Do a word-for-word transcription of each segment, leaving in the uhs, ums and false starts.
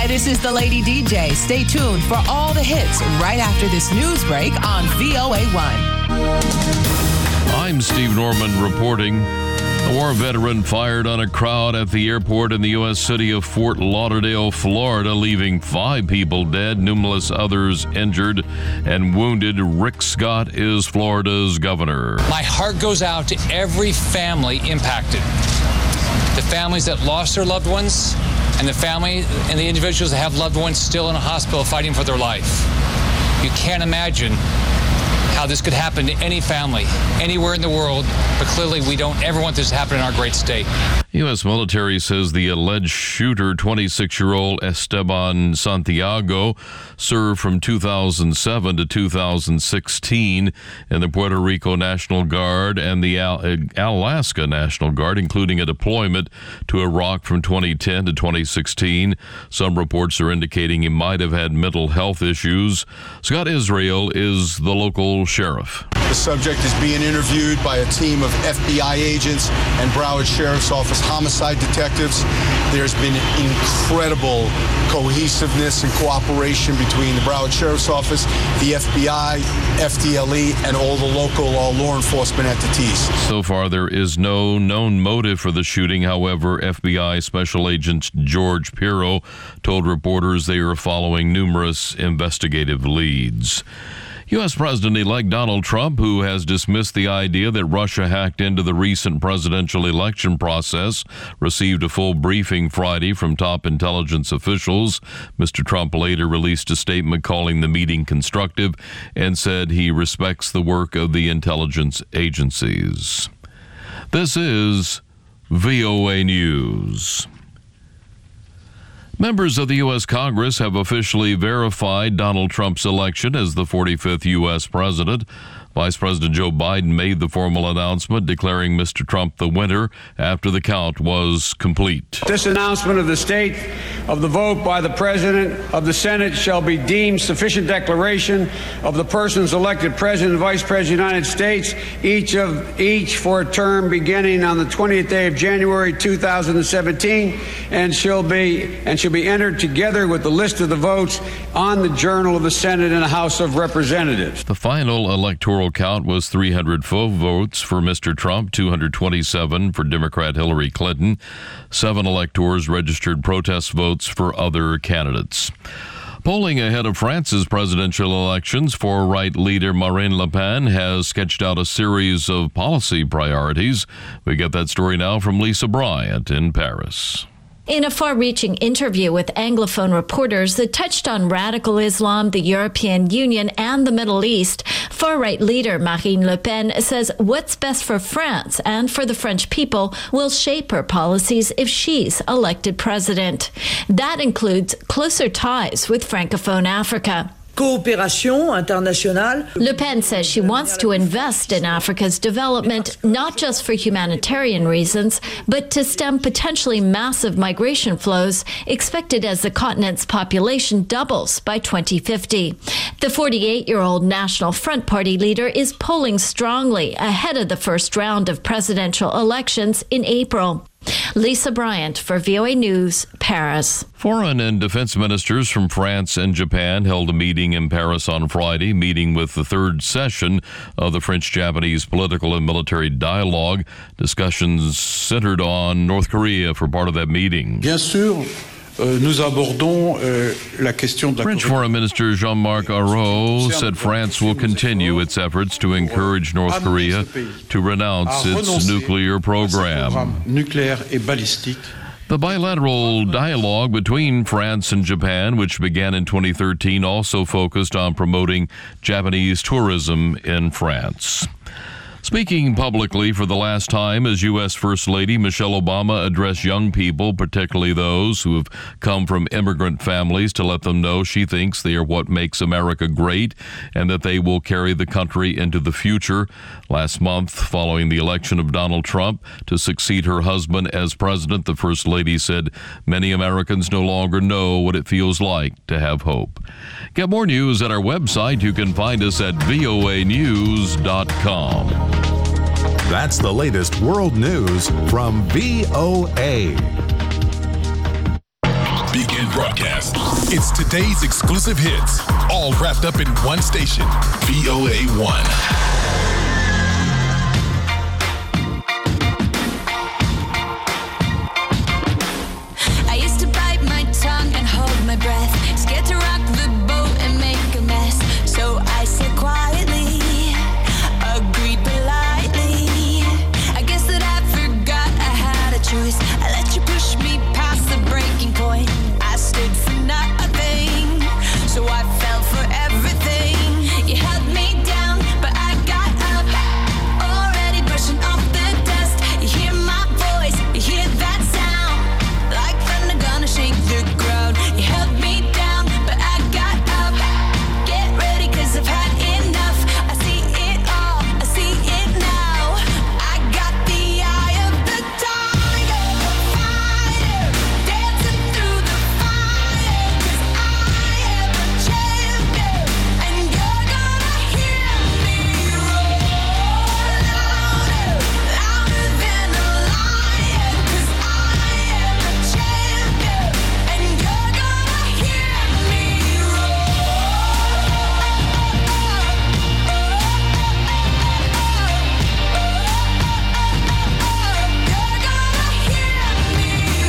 this is the Lady D J. Stay tuned for all the hits right after this news break on V O A one. I'm Steve Norman reporting. A war veteran fired on a crowd at the airport in the U S city of Fort Lauderdale, Florida, leaving five people dead, numerous others injured and wounded. Rick Scott is Florida's governor. My heart goes out to every family impacted. The families that lost their loved ones and the family and the individuals that have loved ones still in a hospital fighting for their life. You can't imagine how this could happen to any family, anywhere in the world, but clearly we don't ever want this to happen in our great state. U S military says the alleged shooter, twenty-six-year-old Esteban Santiago, served from two thousand seven to two thousand sixteen in the Puerto Rico National Guard and the Al- Alaska National Guard, including a deployment to Iraq from twenty ten to twenty sixteen. Some reports are indicating he might have had mental health issues. Scott Israel is the local sheriff. The subject is being interviewed by a team of F B I agents and Broward Sheriff's Office homicide detectives. There's been incredible cohesiveness and cooperation between the Broward Sheriff's Office, the F B I, F D L E, and all the local uh, law enforcement entities. So far, there is no known motive for the shooting. However, F B I Special Agent George Pirro told reporters they are following numerous investigative leads. U S. President-elect Donald Trump, who has dismissed the idea that Russia hacked into the recent presidential election process, received a full briefing Friday from top intelligence officials. Mister Trump later released a statement calling the meeting constructive and said he respects the work of the intelligence agencies. This is V O A News. Members of the U S. Congress have officially verified Donald Trump's election as the forty-fifth U S president. Vice President Joe Biden made the formal announcement declaring Mister Trump the winner after the count was complete. This announcement of the state of the vote by the President of the Senate shall be deemed sufficient declaration of the persons elected President and Vice President of the United States, each of each for a term beginning on the twentieth day of January two thousand seventeen, and shall be and shall be entered together with the list of the votes on the Journal of the Senate and the House of Representatives. The final electoral count was three hundred four votes for Mister Trump, two hundred twenty-seven for Democrat Hillary Clinton. Seven electors registered protest votes for other candidates. Polling ahead of France's presidential elections, far-right leader Marine Le Pen has sketched out a series of policy priorities. We get that story now from Lisa Bryant in Paris. In a far-reaching interview with Anglophone reporters that touched on radical Islam, the European Union, and the Middle East, far-right leader Marine Le Pen says what's best for France and for the French people will shape her policies if she's elected president. That includes closer ties with Francophone Africa. Coopération internationale. Le Pen says she wants to invest in Africa's development, not just for humanitarian reasons, but to stem potentially massive migration flows expected as the continent's population doubles by twenty fifty. The forty-eight-year-old National Front Party leader is polling strongly ahead of the first round of presidential elections in April. Lisa Bryant for V O A News, Paris. Foreign and defense ministers from France and Japan held a meeting in Paris on Friday, meeting with the third session of the French-Japanese political and military dialogue. Discussions centered on North Korea for part of that meeting. Bien sûr. Nous abordons la question de la French Foreign Minister Jean-Marc Ayrault said France will continue its efforts to encourage North Korea to renounce its nuclear program. The bilateral dialogue between France and Japan, which began in twenty thirteen, also focused on promoting Japanese tourism in France. Speaking publicly for the last time as U S. First Lady, Michelle Obama addressed young people, particularly those who have come from immigrant families, to let them know she thinks they are what makes America great and that they will carry the country into the future. Last month, following the election of Donald Trump to succeed her husband as president, the First Lady said many Americans no longer know what it feels like to have hope. Get more news at our website. You can find us at V O A news dot com. That's the latest world news from V O A. weekend broadcast. It's today's exclusive hits, all wrapped up in one station, V O A one. My breath, scared to rock the boat and make a mess. So I said quietly, agreed politely. I guess that I forgot I had a choice. I let you push me past the breaking point. I stood for nothing, so I fell for everything. You held me down, but I got up, already brushing off the dust. You hear my voice, you hear that sound, like thunder gonna shake the ground. You held me down, but I got up. Get ready, cause I've had enough. I see it all, I see it now. I got the eye of the tiger, fighter, dancing through the fire. Cause I am a champion, and you're gonna hear me roar louder, louder than a lion. Cause I am a champion, and you're gonna hear me roar. You're gonna hear me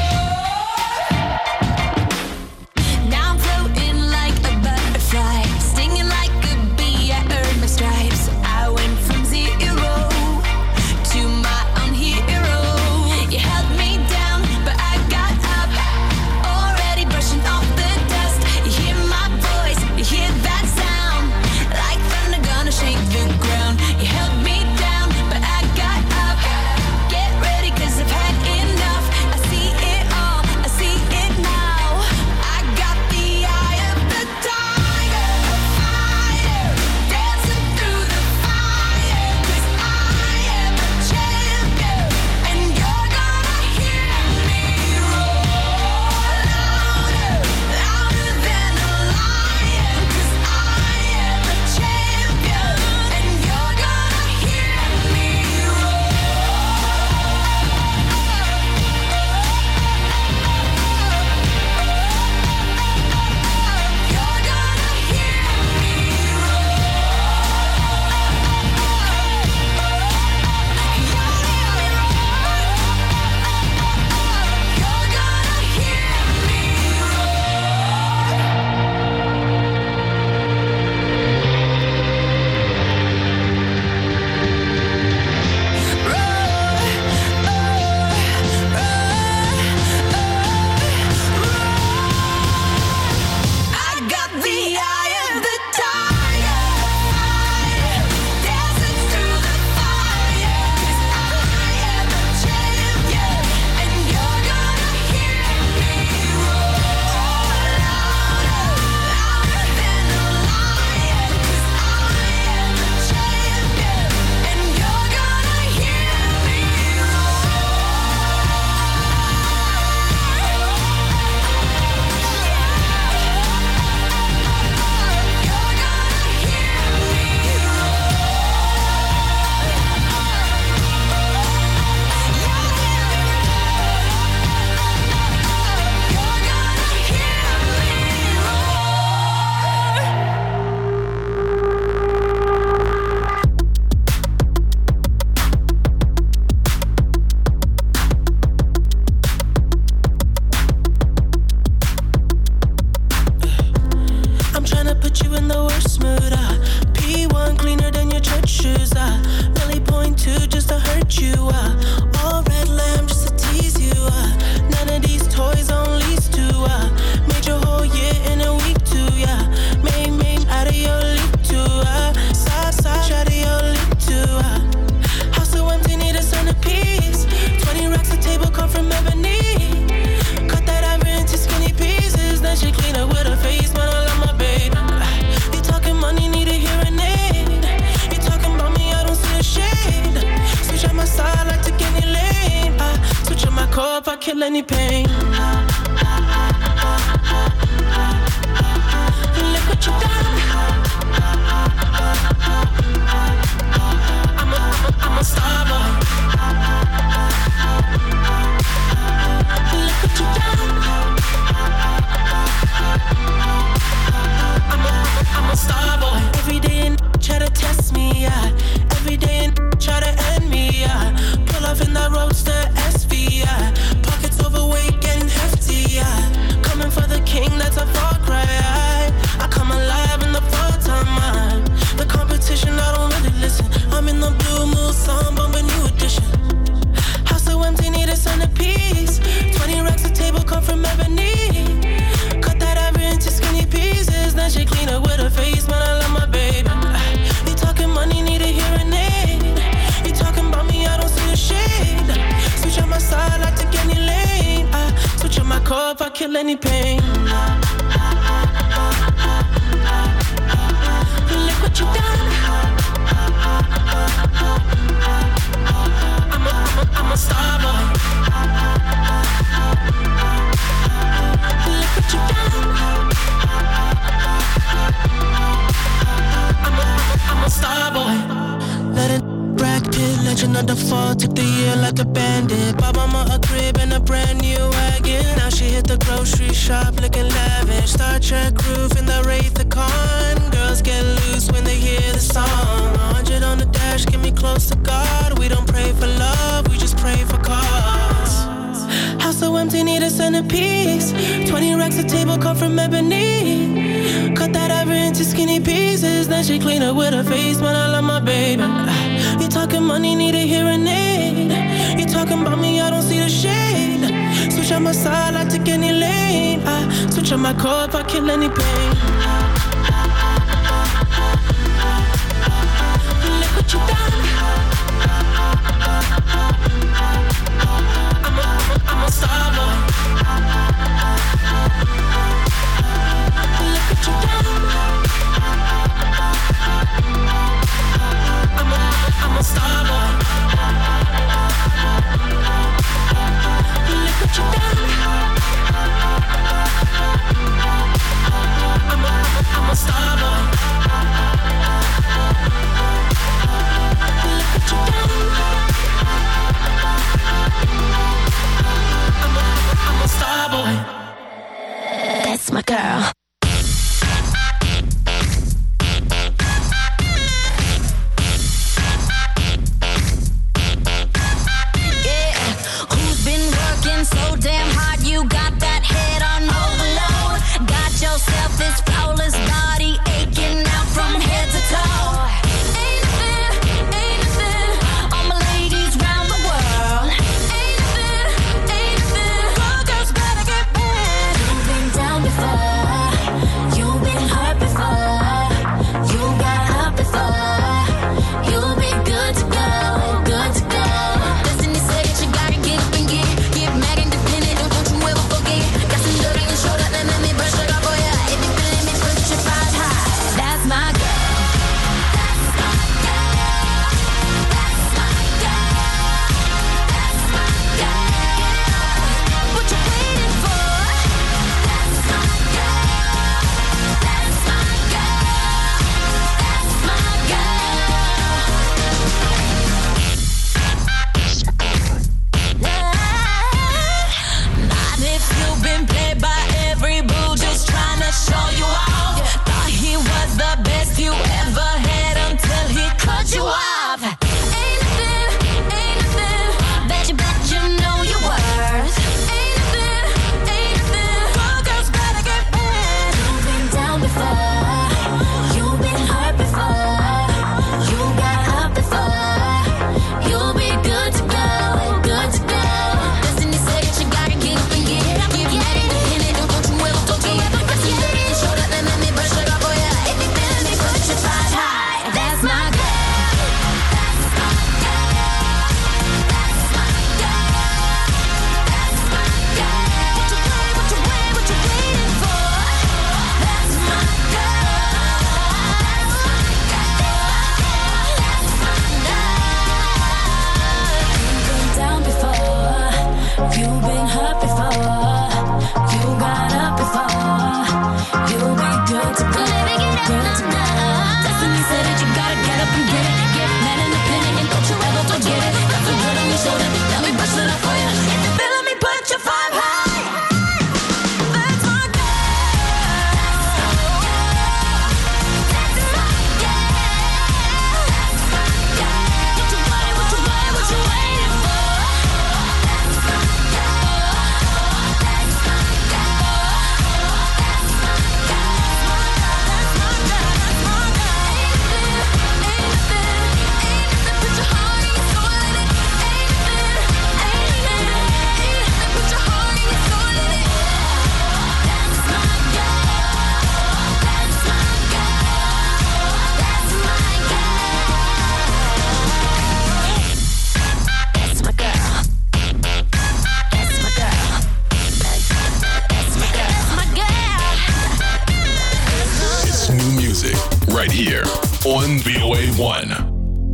roar. Now I'm floating like a butterfly, stinging like a bee. I earned my stripes. I went from zero to my own hero. You held me down, but I got up, already brushing off the dust. You hear my voice, you hear that sound, like thunder gonna shake the ground. You held me down, but I got up. Get ready, cause I've had enough. I see it all, I see it now. I got the eye of the tiger, fighter, dancing through the fire. Cause I am a champion, and you're gonna hear me roar louder, louder than a lion. Cause I am a champion, and you're gonna hear me roar. You're gonna hear me You're gonna hear me I got the eye of the tiger, dancing through the fire. Cause I am a champion, and you're gonna hear me roar louder, louder than a lion. Cause I am a champion, and you're gonna hear me I'm tryna put you in the worst mood. Uh. P one cleaner than your church shoes. Uh. Really point two just to hurt you. Uh. All red lamb just to tease you. Uh. None of these toys on lease to. Uh. Made your whole year in a week too. Yeah. Made made out of your league too. Uh. Side side out of your league too. Uh. House so empty, need a centerpiece. Twenty racks a table come from ebony. Cut that ivory into skinny pieces. Then she clean up with her face, man, I love my baby. You talking money, need a hearing aid. You talking about me, I don't see a shade. Switch on my side like kill any pain. Look what you done. I'm a, I'm a, I'm a star boy. Look what you done. I'm a, I'm a, I'm a star boy. Let it Brad Pitt, legend of the fall, took the year like a bandit. Bought mama a crib and a brand new wagon. Now she hit the grocery shop looking lavish. Star Trek roof in the Wraith-a-Con. Girls get loose when they hear the song. A hundred on the dash, get me close to God. We don't pray for love, we just pray for cause. House so empty, need a centerpiece. Twenty racks a table cut from ebony. Cut that ivory into skinny pieces. Then she clean up with her face, man, I love my baby. You talking money, need a hearing aid. You talking about me, I don't see the shade. Switch on my side, I take any lane. I switch on my core if I kill any pain. Look what you done. I'm a, I'm a, I'm a star boy. Look what you done. I'm a, I'm a star boy. Look what you done. I'm a, I'm a star boy. Look what you done. I'm a, I'm a star boy. That's my girl. So damn hard, you got that head on overload. Got yourself this flawless body aching out from head to toe. Ain't nothing, ain't nothing, all my ladies round the world. Ain't nothing, ain't nothing, all girls better get bad. You've been down before. right here on V O A one.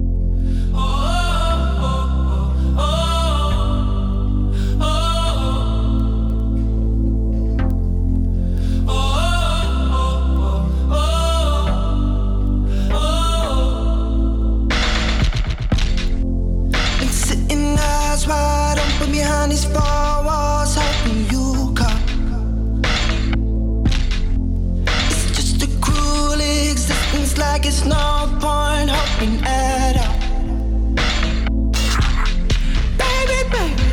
Wide open behind these four walls, hoping you come. It's just a cruel existence, like it's no point hoping at all. Baby, baby,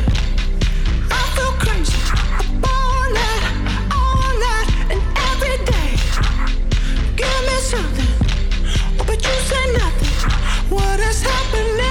I feel crazy all night, all night, and every day. Give me something, but you say nothing. What is happening?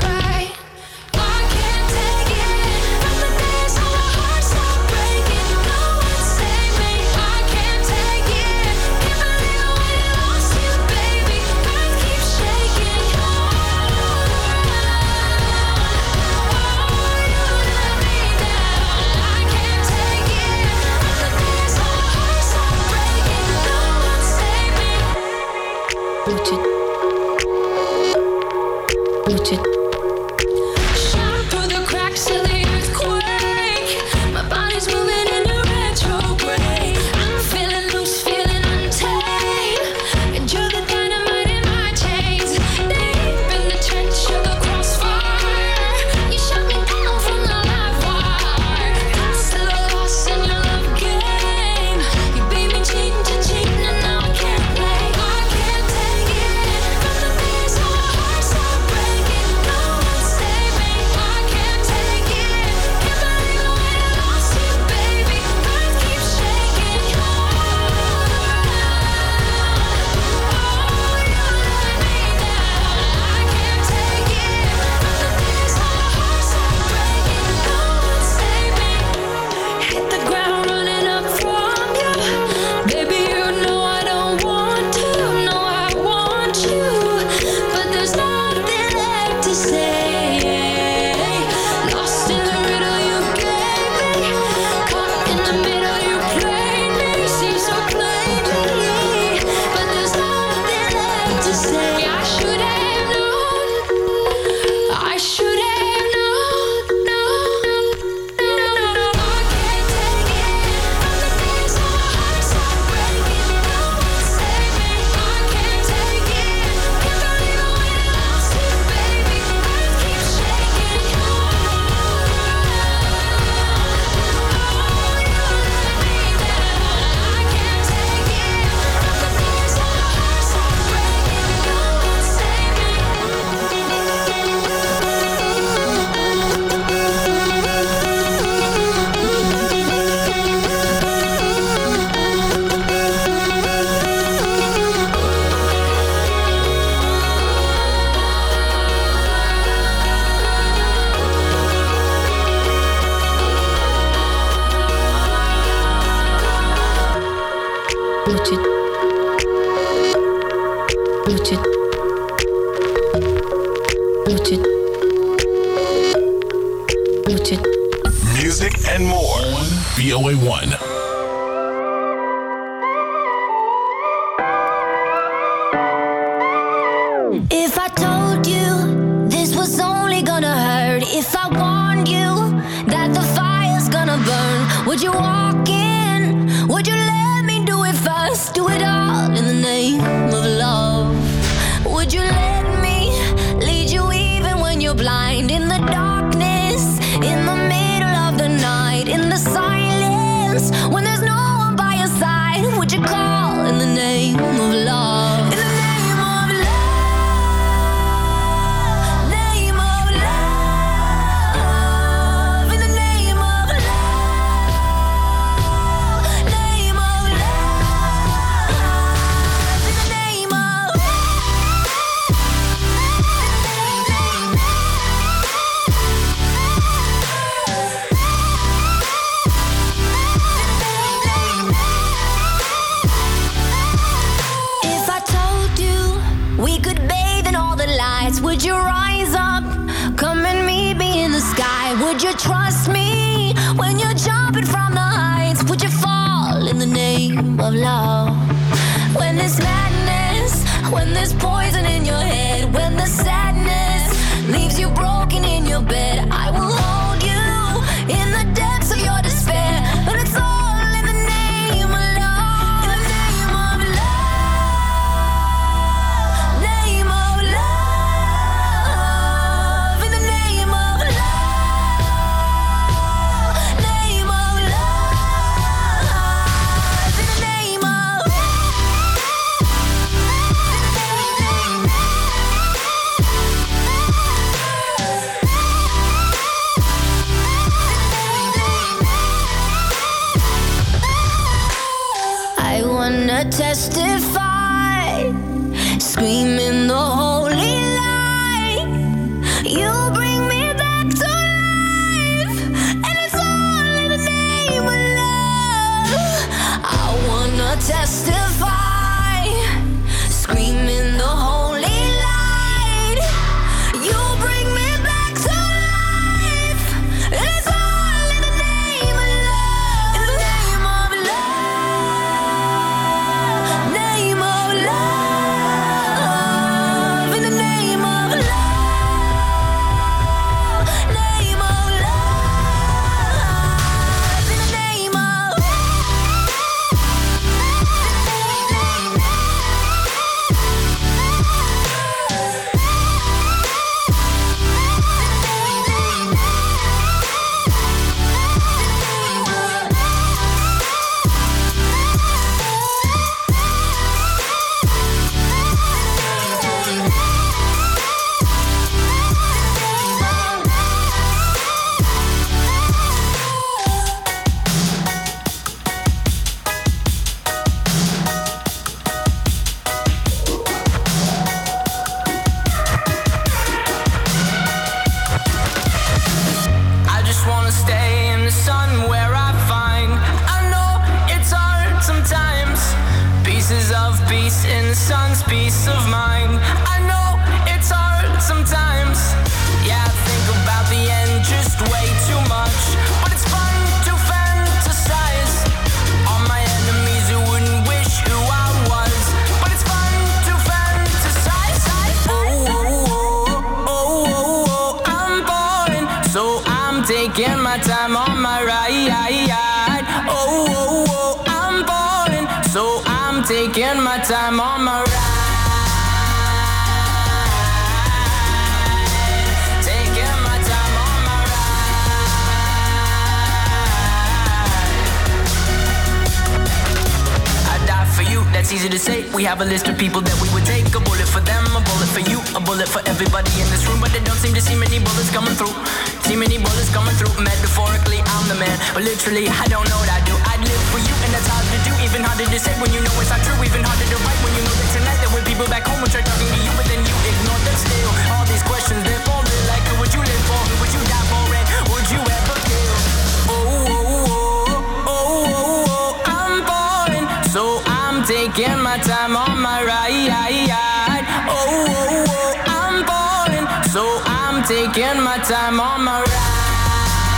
Breaking Bluetooth. Music and more on V O A one. If I told you this was only gonna hurt, if I warned you that the fire's gonna burn, would you walk in? Would you let me do it first? Do it all in the name of love. Would you let me lead you even when you're blind? In the darkness, in the middle of the night, in the silence, when there's no one by your side, would you call in the name of love? In the name of love, name of love, in the name of love, name of love, in the name of If I told you we could bathe in all the lights, would you rise up? Come and meet me in the sky. Would you trust me when you're jumping from the heights? Would you fall in the name of love? When there's madness, when there's poison in your head, when the sadness leaves you broken in your bed, I will hold you in the depths of your despair. But it's all in the name of love. In the name of love, name of love, in the name of love, name of love, in the name of I wanna testify, screaming the holy light. You bring me back to life, and it's all in the name of love. I wanna testify, screaming the holy light. You bring me back to life, and it's all in the name of love. In the name of love, name of love, in the name of love, name of love, in the name of I just wanna stay in the sun where I find. I know it's hard sometimes. Pieces of peace in the sun's peace of mind. I know it's hard sometimes. Yeah, I think about the end just way too much. But it's fun to fantasize on my enemies who wouldn't wish who I was. But it's fun to fantasize. Oh, oh, oh, oh, oh, oh, I'm boring, so I'm taking my time on my ride. Oh, oh, oh, I'm boring, so I'm taking my time on my ride. Taking my time on my ride. I die for you, that's easy to say. We have a list of people that we would take. A bullet for them, a bullet for you, a bullet for everybody in this room. But they don't seem to see many bullets coming through. See many bullets coming through. Metaphorically, I'm the man, but literally, I don't know what I do. I'd live for you, and that's hard to do. Even harder to say when you know it's not true. Even harder to write when you know that tonight there were people back home who tried talking to you, but then you ignored them still. All these questions, they're falling like who would you live for? Who would you die for? And would you ever kill? Oh, oh, oh, oh, oh, oh, I'm boring, so I'm taking my time on my ride. Oh, oh, oh, I'm boring, so I'm taking my time on my ride.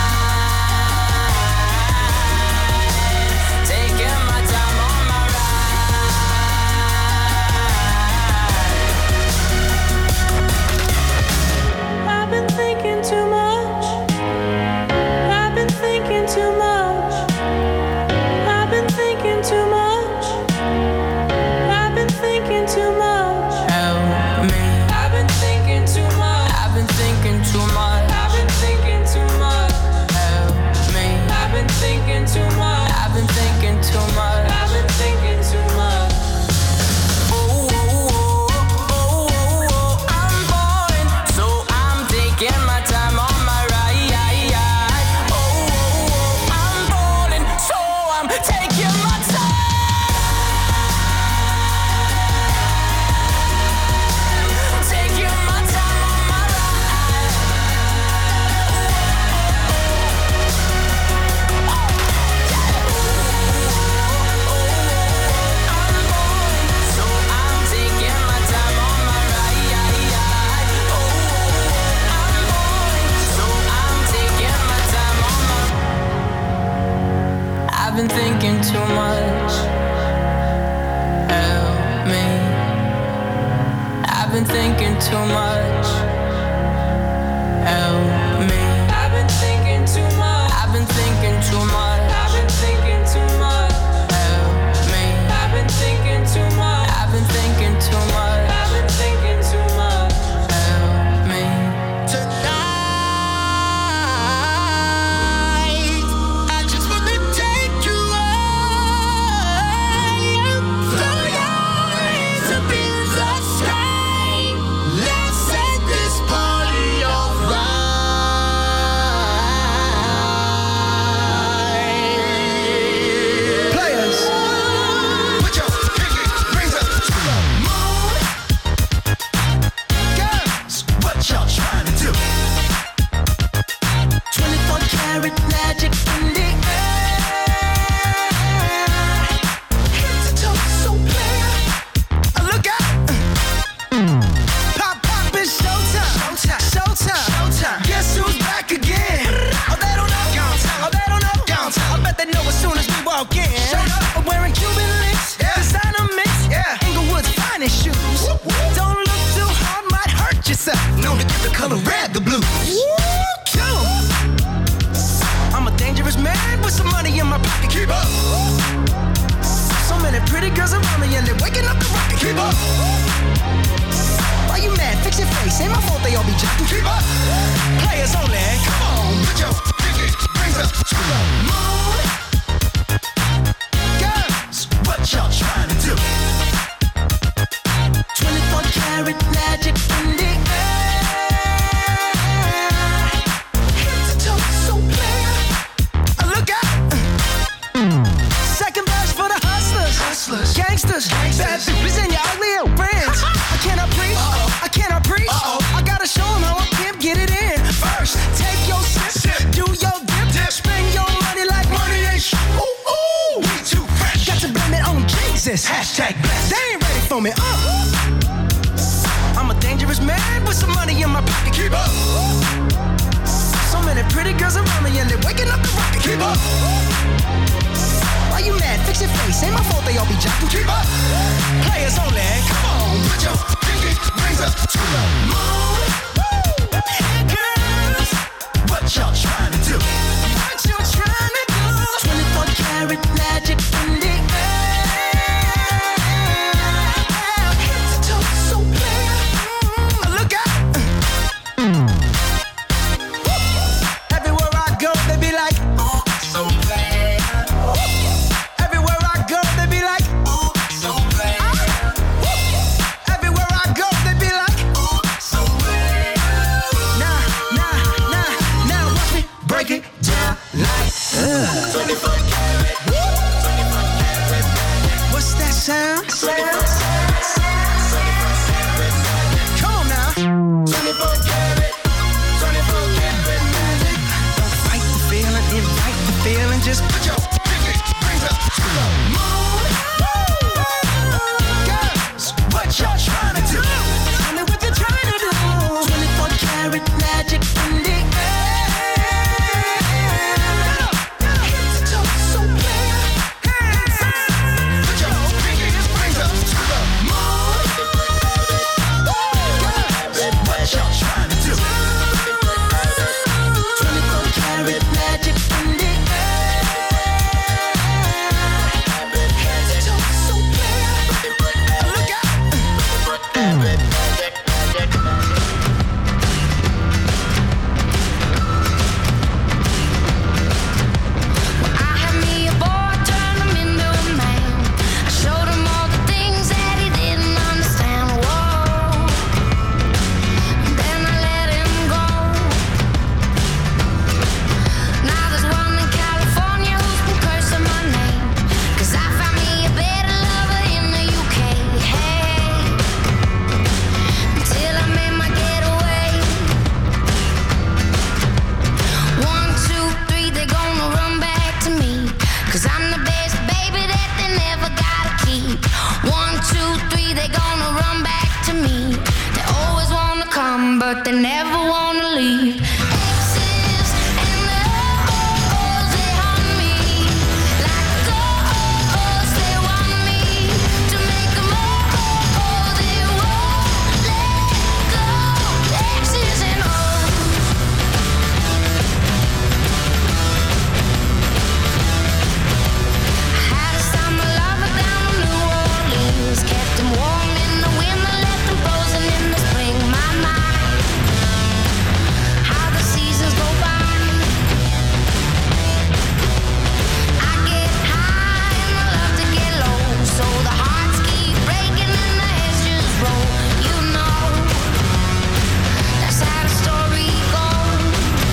for me. Uh. I'm a dangerous man with some money in my pocket. Keep up. So many pretty girls around me and they're waking up the rocket. Keep up. Why you mad? Fix your face. Ain't my fault they all be jocking. Keep up. Players only. Come on, put your pinky rings up to the moon. Hey girls, what y'all trying to do? What you trying to do? twenty-four karat magic in the air. Head to toe, so clear. Mm, look out. Everywhere I go, they be like, oh, so bad. Everywhere I go, they be like, oh, so bad. Everywhere I go, they be like, oh, so bad. Nah, nah, nah, now watch me break it down like uh. twenty-four karat, twenty-four karat magic. What's that sound? Come on now. twenty-four karat, twenty-four karat magic. Don't fight the feeling, invite the feeling. Just put your pinky rings up to the moon. Girls, what y'all trying to do? Tell me what you're trying to do. twenty-four karat magic in the air. Head to toe, so clear. Put your pinky rings up to the moon. Girls, what y'all trying to do? twenty-four karat magic in the air. Head to toe, so clear. Look out. I had me a boy, turned him into a man. I showed him all the things that he didn't understand. Whoa. Then I let him go. Now there's one in California who's been cursing my name. 'Cause I found me a better lover in the U K. Hey. Until I made my getaway. One, two, three, they're gonna run back to me. 'Cause I'm the best baby that they never gotta keep. One, two, three, they're gonna run back to me. They always wanna come, but they never wanna leave. Exes and the oh-ohs, they haunt me. Like ghosts, they want me to make them oh-oh, they won't let go. Exes and O's. Had a summer lover down in New Orleans. Kept him warm in the winter, left him frozen in the spring. My, my, how the seasons go by. I get high and I love to get low. So the hearts keep breaking and the heads just roll. You know, that's how the story goes.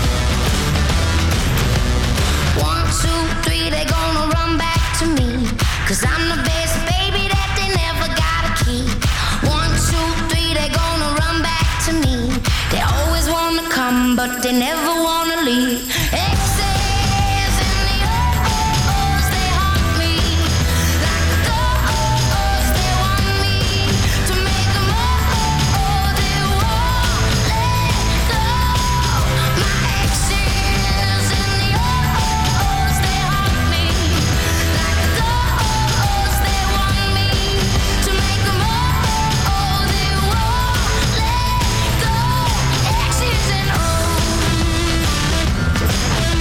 One, two, three, they gonna run back to me. 'Cause I'm the best baby that they never gotta keep. One, two, three, they gonna run back to me. They always wanna come, but they never wanna leave. Exes and the oh-ohs, they haunt me. Like ghosts, they want me to make them oh-oh, they won't let go. My exes and the oh-ohs, they haunt me. Like ghosts, they want me to make them oh-oh, they won't let go. Exes and O's.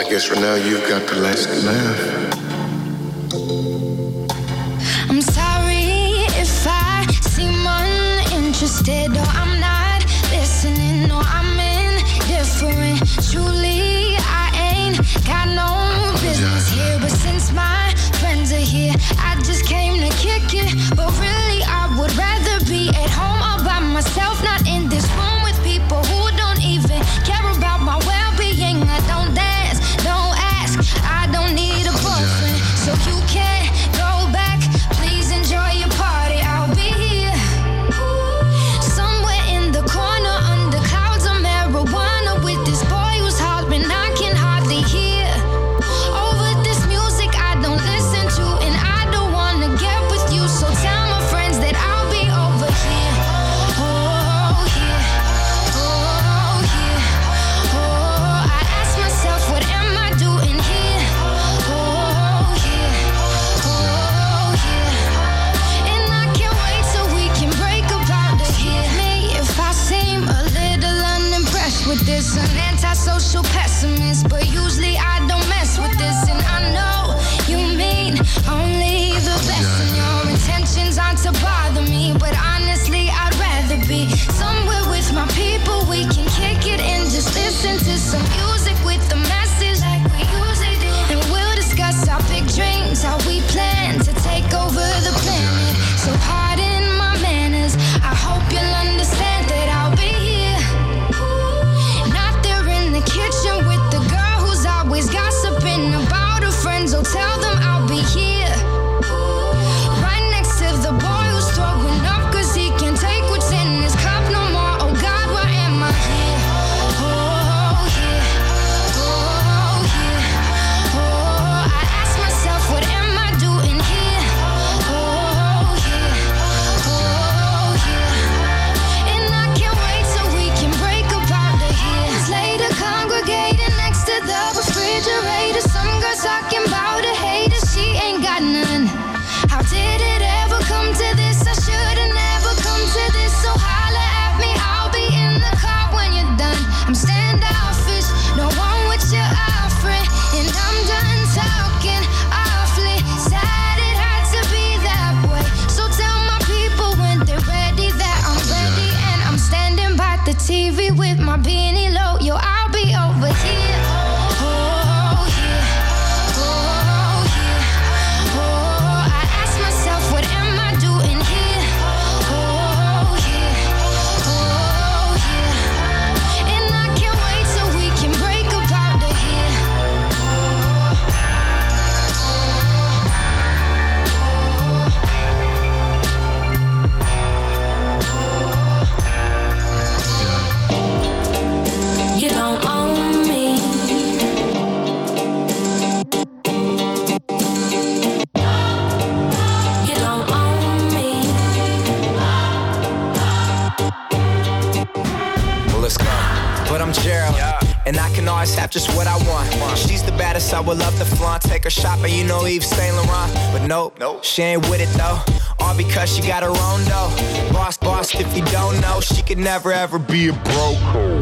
guess right now you've got the last laugh. I'm sorry if I seem uninterested or I'm not listening or I'm indifferent. Truly, I ain't got no business here, but since my friends are here, I just came to kick it. But really, I would rather be at home all by myself, not in this room with people who don't even care about my well-being. I don't dance, don't ask, I don't need a boyfriend, so you can't go back. Please enjoy your party, I'll be here somewhere in the corner under clouds of marijuana with this boy who's hollering I can hardly hear over this music I don't listen to, and I don't wanna get with you, so tell my friends that I'll be over here. Oh, here, oh, here, oh, I ask myself, what am I doing here? Oh, here, oh, here, and I can't wait till we can break up out of here. Me, if I seem a little unimpressed with this, an antisocial pessimist, but usually I don't mess with this, and I know you mean only the best, and your intentions aren't to bother me, but honestly I'd rather be somewhere with my people. We can kick it and just listen to some music with the message like we usually do, and we'll discuss our big dreams, how we plan to take over the planet. So pardon my manners, I hope you'll understand that I'll be here, not there in the kitchen with the girl who's always gossiping about her friends. Oh, tell them I'll be here right next to the boy who's throwing up cause he can't take what's in his cup no more. Oh God, why am I here? Oh, here, oh, here, oh, I ask myself, what am I doing here? Oh, here, oh, here, and I can't wait till we can break up out of here. It's later congregating next to the refrigerator, some girl talking about a hater, she ain't got none. How did it ever come to this? I should've never come to this, so holla at me, I'll be in the car when you're done. I'm standoffish, no one with your offering, and I'm done talking awfully sad it had to be that way. So tell my people when they're ready that I'm ready, and I'm standing by the T V with my beanie low. Yo, I'll be over here. Oh, here, oh, here, oh, I ask myself, what am I doing here? Oh, here, oh, here, and I can't wait till we can break up out of here. You don't own me. You don't own me. Well, let's go. But I'm Gerald, and I can always have just what I want. She's the baddest, I would love to flaunt. Take her shopping, you know Yves Saint Laurent. But nope, nope, she ain't with it though. All because she got her own dough. Boss, boss, if you don't know, she could never ever be a broke.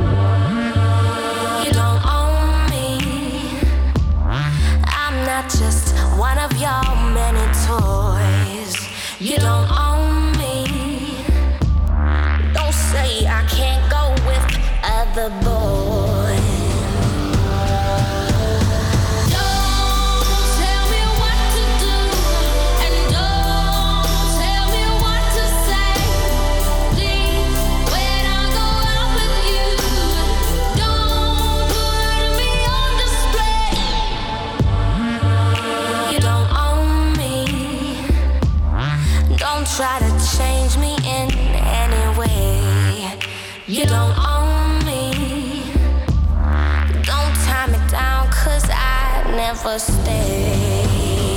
You don't own me. I'm not just one of your many toys. You don't own me. Don't say I can't go with other boys. Don't tell me what to do, and don't tell me what to say. Please, when I go out with you, don't put me on display. You don't own me. Don't try to change me in any way. You don't own me. Don't tie me down, cause I never stay.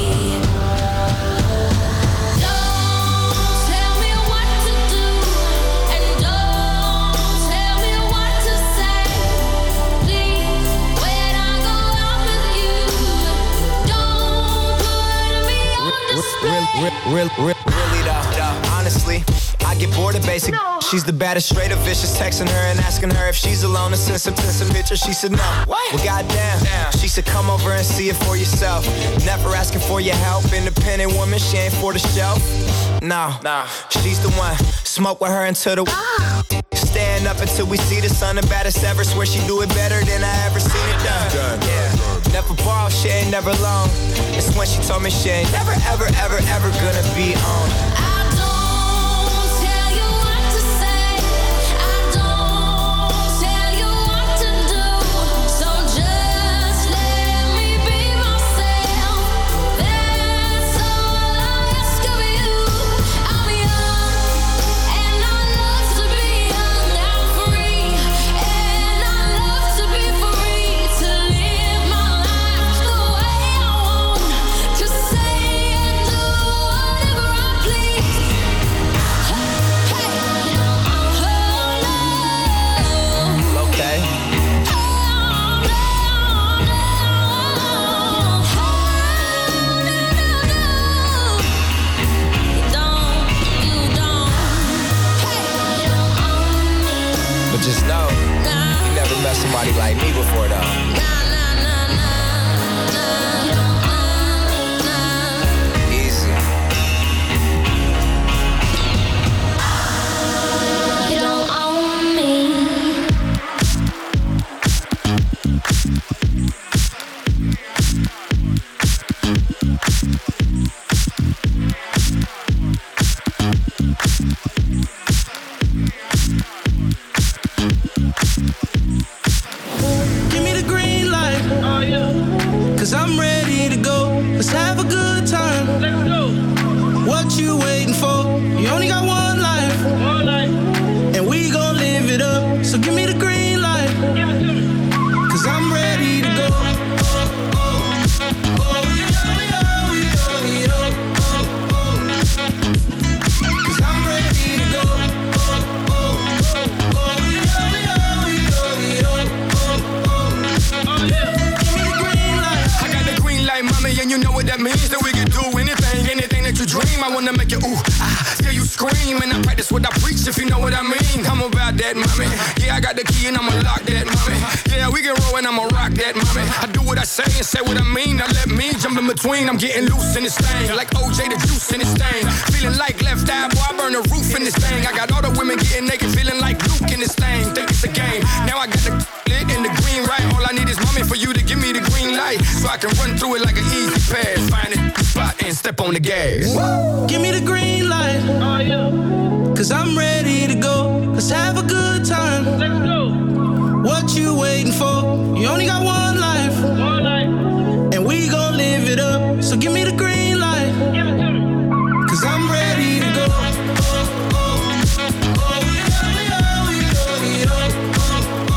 Don't tell me what to do, and don't tell me what to say. Please, when I go out with you, don't put me on display. Real, real, real, real, really though, honestly, I get bored of basic She's the baddest, straight up vicious, texting her and asking her if she's alone and send some, send some pictures. She said no. What? Well, goddamn. Damn. She said come over and see it for yourself. Never asking for your help. Independent woman, she ain't for the shelf. No, no, she's the one. Smoke with her until the ah. Stand up until we see the sun. The baddest ever. Swear she do it better than I ever seen it done. done. Yeah. Never borrow, she ain't never alone. It's when she told me she ain't never, ever, ever, ever gonna be on. Just know, you never met somebody like me before, though. Easy. You don't own me. I wanna make you ooh, ah, yeah, you scream. And I practice what I preach, if you know what I mean. I'm about that, mommy. Yeah, I got the key and I'ma lock that, mommy. Yeah, we can roll and I'ma rock that, mommy. I do what I say and say what I mean. Now let me jump in between. I'm getting loose in this thing, like O J the juice in this thing. Feeling like left eye, boy, I burn the roof in this thing. I got all the women getting naked, feeling like Luke in this thing. Think it's a game. Now I got the lit and the green right. All I need is mommy for you to give me the green light, so I can run through it like an easy pass. Find it spot and step on the gas. Woo! Give me the green light. Oh, yeah. Cause I'm ready to go. Let's have a good time. Let's go. What you waiting for? You only got one life. One life. And we gon' live it up. So give me the green light. Give it to me. Cause I'm ready to go. Oh, oh, oh, oh, yeah, yeah, we go, we go, oh,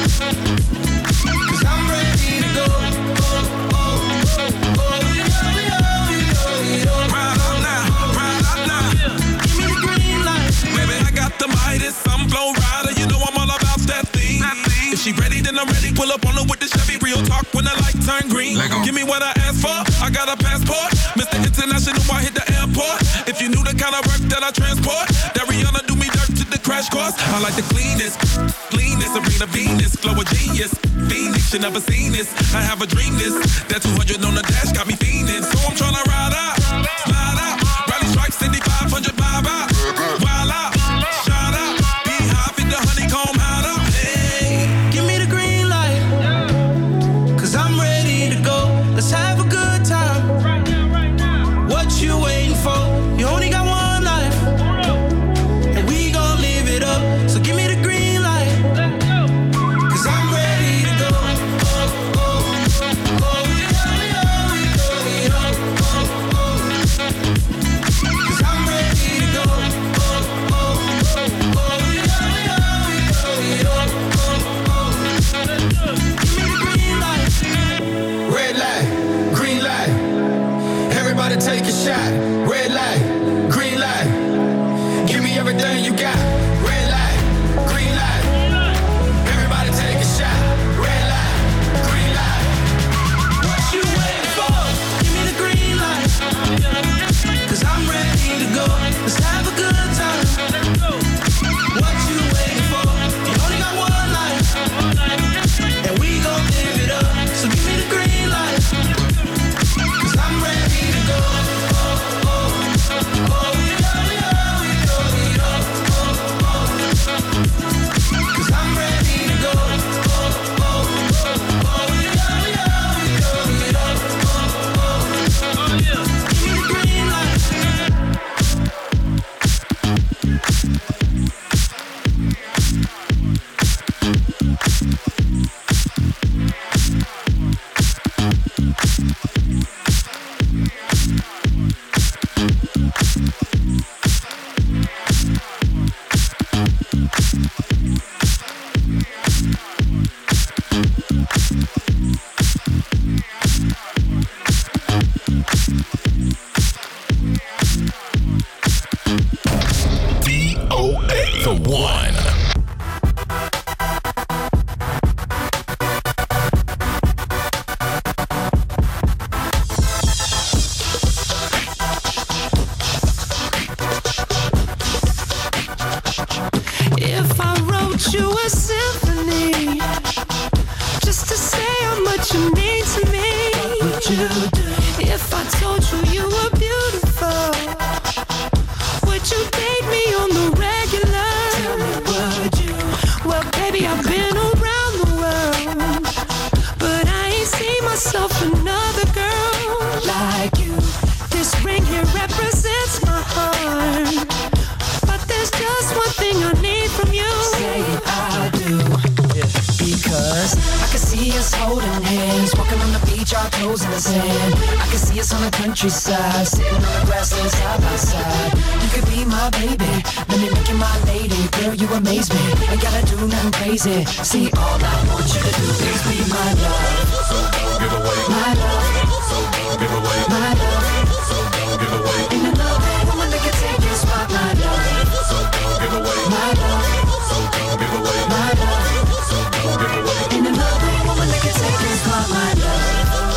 oh. Cause I'm ready to go. Oh, oh, oh, oh, yeah, yeah, we go, we go. Round up now, round up now. Give me the green light. Baby, I got the Midas, I'm flow rider. You know I'm all about that thing. That thing. If she ready, then I'm ready. Pull up on her with the Chevy. Real talk when the light turn green. Give me what I asked for. I got a passport. Mister International, I hit the airport. If you knew the kind of work that I transport, that Rihanna do me dirt to the crash course. I like the cleanest, cleanest, Serena Venus, flow a genius. Phoenix, you never seen this. I have a dream this. That two hundred on the dash got me fiending. So I'm tryna ride out, slide out, rally stripes, seventy-five hundred vibe out, wild out, shout out, be high, fit the honeycomb hide out. Hey, give me the green light, cause I'm ready to go. Let's have a good time. Right now, right now. What you waiting for? You only got one life, and we gon' live it up. So give me the green light, cause I'm ready to go. Oh, oh, oh, yeah, yeah, we go, we go, oh, oh. told you you were beautiful, would you date me on the regular? Tell me, would you? Well, baby, I've been around the world, but I ain't seen myself another girl like you. This ring here represents my heart, but there's just one thing I need from you. Say I do, yeah. Because I can see us holding hands, walking on the beach, our toes in the sand. I can see us on the countryside, sitting on the grassland side by side. You could be my baby, let me make you my lady. Girl, you amaze me, ain't gotta do nothing crazy. See, all I want you to do is be my love. So don't give away my love. So don't give away my love. So don't give away. Ain't another woman that can take your spot, my love. So don't give away my love. So don't give away my love. So don't give away. Ain't another woman that can take your spot, my love.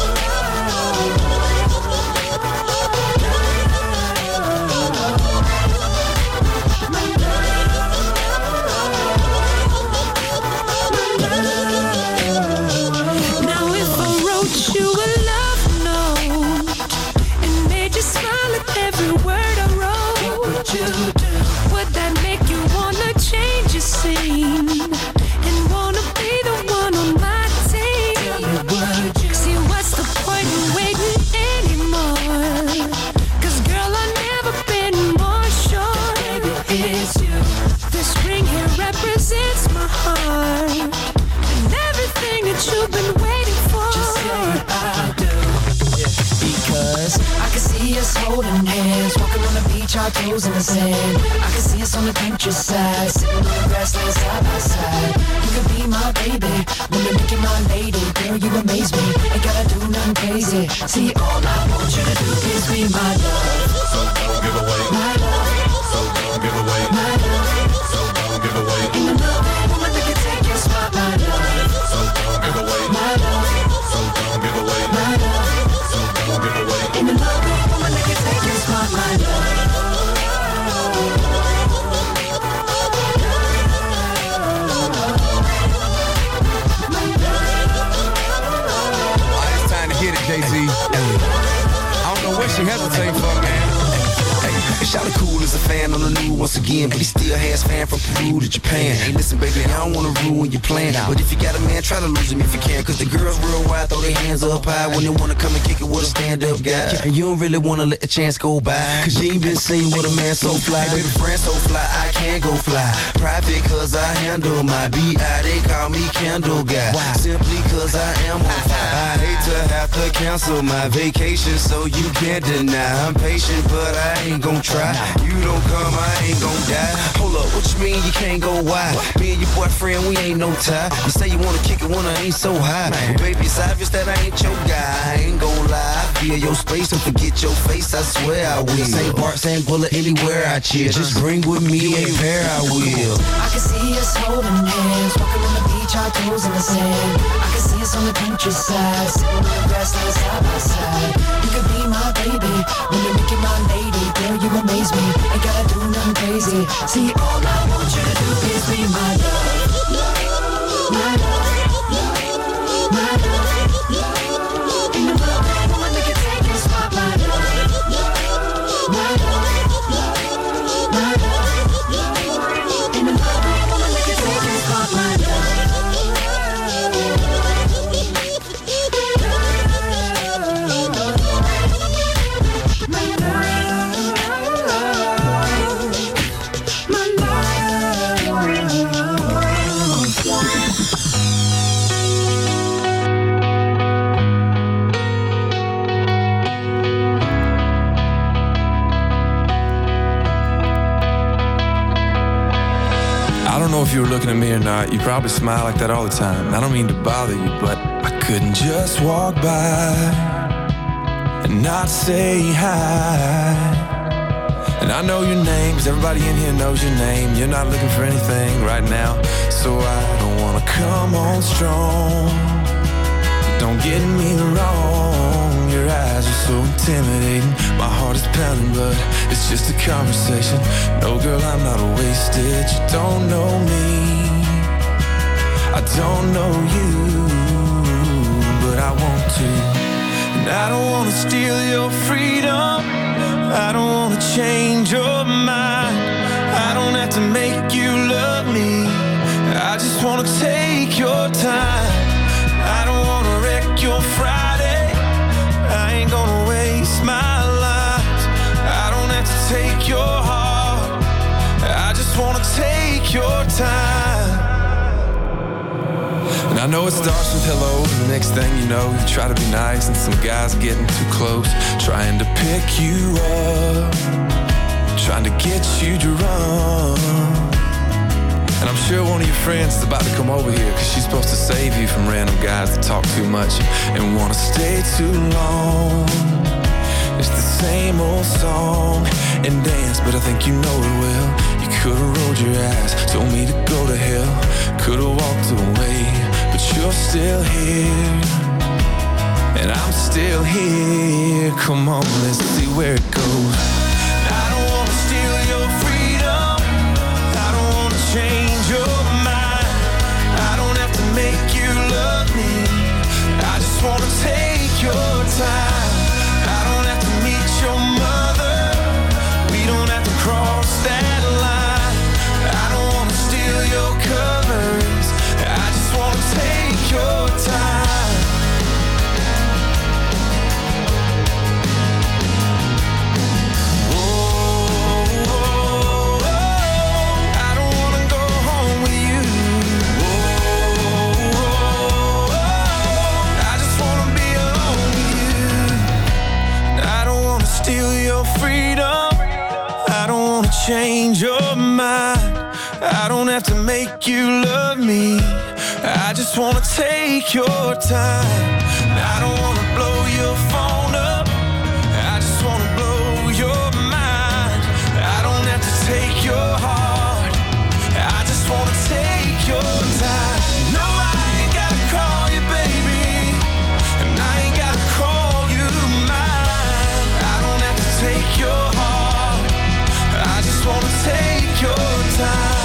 Now if I wrote you a love note and made you smile at every word I wrote, what would you do? Would that make you wanna change your scene and wanna be the one on my team? Would you? See, what's the point in waiting anymore? Cause girl, I've never been more sure. Baby, it's you. This ring here represents my heart and everything that you've been waiting for. Just say I do, yeah. Because I can see us holding hands, walking on the beach, our toes in the sand. I can see us on the countryside, sitting on the grassland side by side. You could be my baby, let me make you my lady. Girl, you amaze me, ain't gotta do nothing crazy. See, all I want you to do is be my love. So don't give away my love. So don't give away my love. So don't give away. Ain't another woman that can take your spot, my love. So don't give away my love. So don't give away my love. So don't give away. Ain't another woman that can take your spot, my love. It's time to hit it, Jay-Z. I don't know what she hesitating for, man. Hey, Shawty cool as a fan on the new once again, but he still has fan from Peru to Japan. Hey, listen, baby, I don't wanna ruin your plan, but if you got a man, try to lose him if you can. Cause the girls real wide, throw their hands up high when they wanna come and kick it with a stand-up guy. And you don't really wanna let the chance go by, cause you ain't been seen with a man so fly. Hey, baby, friend so fly, I can't go fly. Private cause I handle my B I, they call me Candle Guy. Simply cause I am on fire. I hate to have to cancel my vacation, so you can't deny. I'm patient, but I ain't gon' try. You don't come, I ain't gon' die. Hold up, what you mean you can't go wide? Me and your boyfriend, we ain't no tie. You say you wanna kick it when I ain't so high. But baby, it's obvious that I ain't your guy. I ain't gon' lie. Feel your space and forget your face, I swear I will. Same part, same bullet, anywhere I cheer. Just bring with me a pair, I will. I can see us holding hands, walking on the beach, our toes in the sand. I can see us on the countryside, sitting on the grassland side by side. You could be my baby, let me make you my lady. Girl, you amaze me, ain't gotta do nothing crazy. See, all I want you to do is be my love. My love, my love. Ain't another woman that can take your spot, my love. My love, my love. Ain't another woman that can take your spot, my love. I don't know if you were looking at me or not. You probably smile like that all the time. I don't mean to bother you, but I couldn't just walk by and not say hi. And I know your name, cause everybody in here knows your name. You're not looking for anything right now, so I don't wanna come on strong. Don't get me wrong, your eyes are so intimidating. My heart is pounding, but it's just a conversation. No, girl, I'm not wasted. You don't know me, I don't know you, but I want to. And And I don't wanna steal your freedom, I don't wanna change your mind, I don't have to make you love me, I just wanna take your time. I don't wanna wreck your Friday, I ain't gonna waste my life, I don't have to take your heart, I just wanna take your time. And I know it starts with hello, and the next thing you know, you try to be nice, and some guy's getting too close, trying to pick you up, trying to get you drunk. And I'm sure one of your friends is about to come over here, cause she's supposed to save you from random guys that talk too much and wanna stay too long. It's the same old song and dance, but I think you know it well. You could've rolled your eyes, told me to go to hell, could've walked away, but you're still here, and I'm still here. Come on, let's see where it goes. I don't wanna steal your freedom, I don't wanna change your mind, I don't have to make you love me, I just wanna take your time. I don't have to meet your mother, we don't have to cross that line, I don't wanna steal your covers, I just wanna take your time. Oh, oh, oh, I don't wanna go home with you. Oh, oh, oh, I just wanna be alone with you. I don't wanna steal your freedom, I don't wanna change your mind, I don't have to make you love me, I just wanna take your time. I don't wanna blow your phone up, I just wanna blow your mind, I don't have to take your heart, I just wanna take your time. No, I ain't gotta call you baby, and I ain't gotta call you mine, I don't have to take your heart, I just wanna take your time.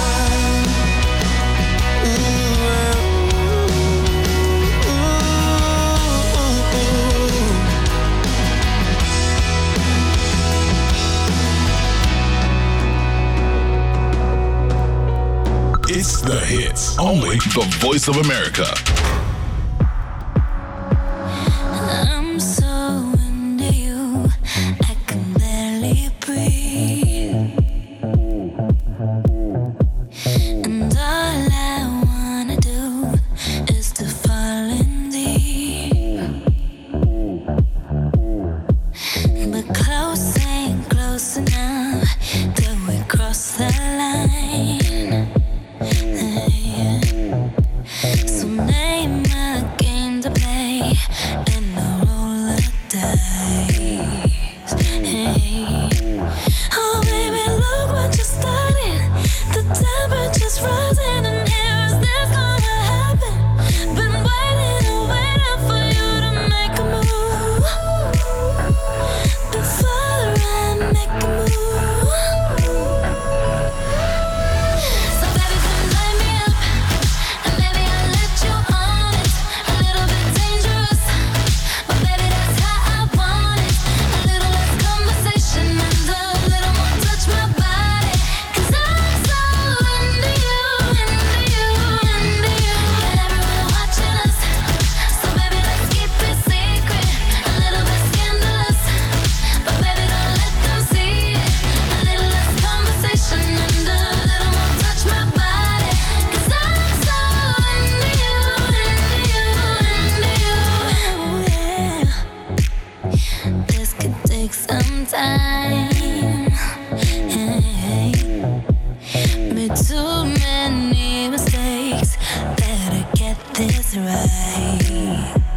It's the hits, only the Voice of America. I'm so into you, I can barely breathe. And all I wanna do is to fall in deep. But close ain't close enough till we cross the line. So name a game to play and a roll of dice. Hey. Oh baby, look what you started. The temperature's rising and here is this gonna happen. Been waiting and waiting for you to make a move. Before I make a move. Too many mistakes, better get this right.